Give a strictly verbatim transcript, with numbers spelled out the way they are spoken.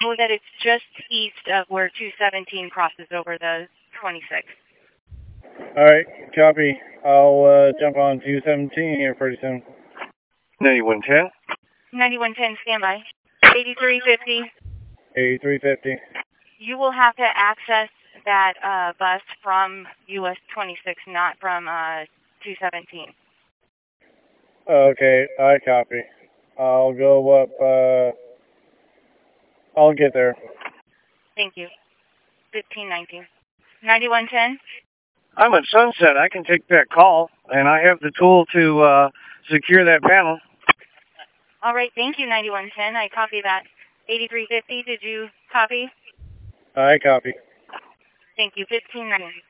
know that it's just east of where two seventeen crosses over the twenty-six. Alright, copy. I'll uh, jump on two seventeen here pretty soon. ninety-one ten. ninety-one ten, standby. eighty-three fifty. eighty-three fifty. You will have to access that uh, bus from U S twenty-six, not from uh, two seventeen. Okay, I copy. I'll go up, uh, I'll get there. Thank you. fifteen nineteen. ninety-one ten? I'm at Sunset. I can take that call, and I have the tool to uh, secure that panel. All right, thank you, ninety-one ten. I copy that. eighty-three fifty, did you copy? I copy. Thank you, fifteen ninety.